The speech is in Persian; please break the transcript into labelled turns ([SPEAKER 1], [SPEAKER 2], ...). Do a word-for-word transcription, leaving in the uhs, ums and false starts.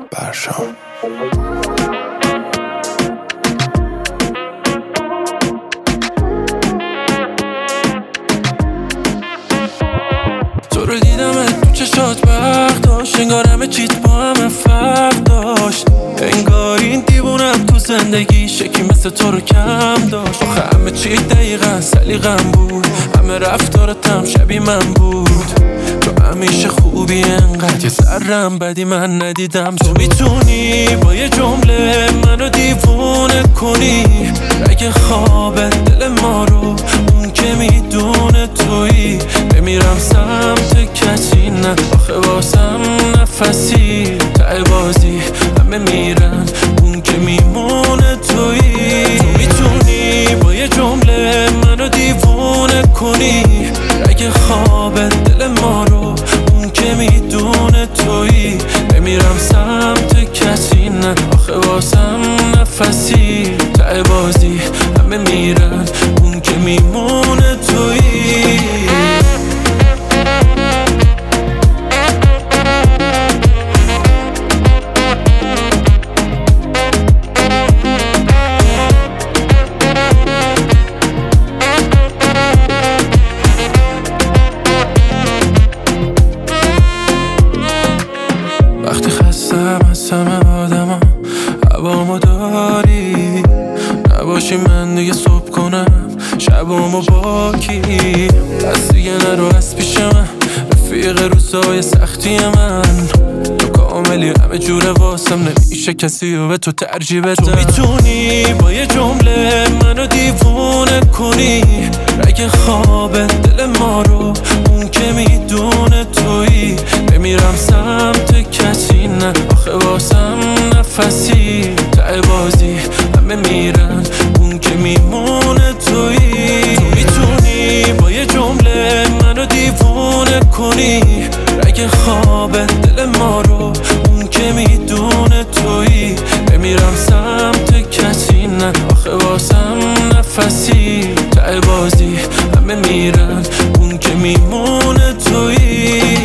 [SPEAKER 1] برشام. تو رو دیدم تو چشات برق داشت، انگار همه چیت با همه فرق داشت، انگار این دیوونم تو زندگی شکی مثل تو رو کم داشت. آخه همه چی دقیقا سلیقم بود، همه رفتارتم شبیه من بود، تو همیشه خوبی انقدر یه ذرم بدی من ندیدم. تو میتونی با یه جمله منو دیوونه کنی، اگه خوابه دل ما رو اون که میدونه تویی، بمیرم سمت کسی نه آخه واسم نفسی، ته بازی همه میرن اون که میمونه تویی. تو میتونی با یه جمله منو دیوونه کنی، اگه خوابه دل ما رو اون که میدونه تویی، بمیرم سمت کسی نه آخه واسم نفسی، ته بازی همه میرن اون که میمونه تویی. وقتی خستم از همه آدم هوامو داری، نباشی من دیگه صبح کنم شبامو با کی، دست دیگه نرو از پیش من رفیق روزای سختی من، تو کاملی همه جوره واسم نمیشه کسی رو به تو ترجیح بدم. تو میتونی با یه جمله منو دیوونه کنی، اگه خوابه دل ما رو اون که میدونه تویی، بمیرم سمت کسی نه آخه واسم نفسی، ته بازی همه میرن اون که میمونه تویی. تو میتونی با یه جمله منو دیوونه کنی، اگه خوابه دل ما رو اون که میدونه تویی، بمیرم سمت کسی نه آخه واسم نفسی، ته بازی همه میرن اون که میمونه تویی.